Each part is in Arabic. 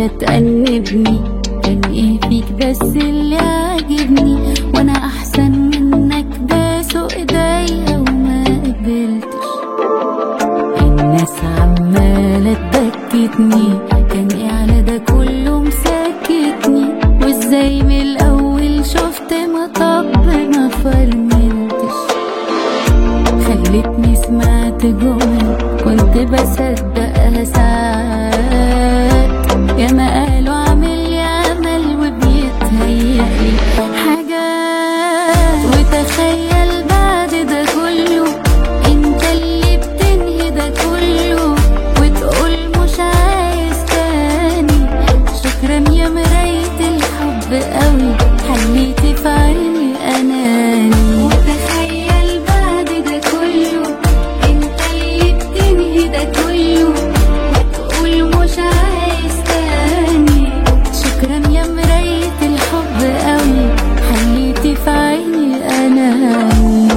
عمالة تأنبني، كان ايه فيك بس اللي عاجبني؟ وانا احسن منك باسوا ايديا وما قبلتش. الناس عمالة تبكتني، كان ايه على ده كله مسكتني؟ وازاي من الاول شفت مطب ما فرملتش؟ خلتني سمعت جمل كنت بصدقها ساعات، يا ما قالوا عامل لي عمل وبيتهيألي حاجات. وتخيل بعد ده كله انت اللي بتنهي ده كله وتقول مش عايز تاني. شكرا يا مراية الحب قوي، حليتي في عيني اناني. وتخيل بعد ده كله انت اللي بتنهي ده كله وتقول مش عايز تاني. شكرا يا مراية الحب قوي، حليتي في عيني اناني.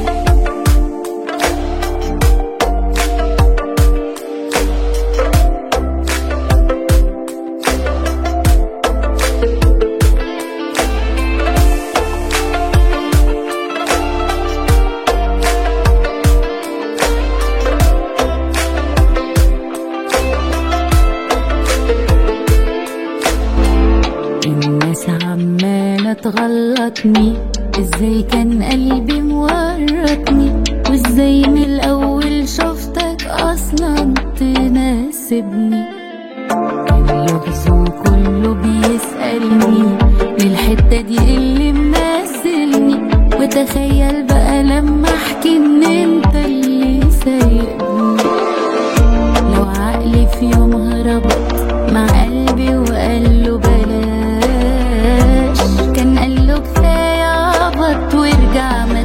الناس عمالة تغلطني، ازاي كان قلبي مورطني؟ وازاي من الاول شفتك اصلا تناسبني؟ اللغز وكله بيسألني للحتة دي اللي منزلني. وتخيل بقى لما احكي ان انت اللي سايقني. لو عقلي في يومها ربط مع قلبي وقال له بلاش، كان قال له كفايه عبط وارجع ما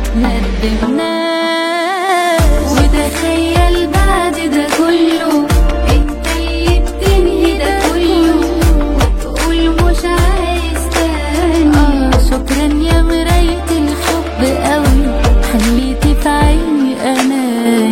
تندمناش. وتخيل بعد ده كله انت اللي بتنهي ده كله وتقول مش عايز تاني. شكرا يا مراية الحب قوي، حليتي في عيني انا.